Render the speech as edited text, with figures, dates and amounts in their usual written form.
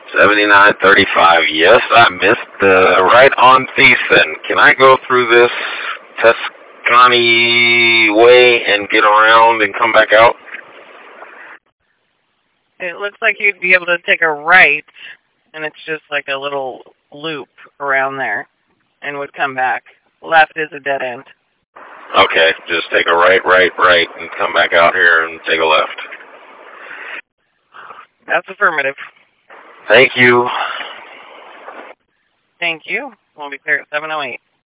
7935. Yes, I missed the right on Thiessen. Can I go through this Tuscany way and get around and come back out? It looks like you'd be able to take a right, and it's just like a little loop around there, and would come back. Left is a dead end. Okay, just take a right, and come back out here and take a left. That's affirmative. Thank you. Thank you. We'll be clear at 7:08.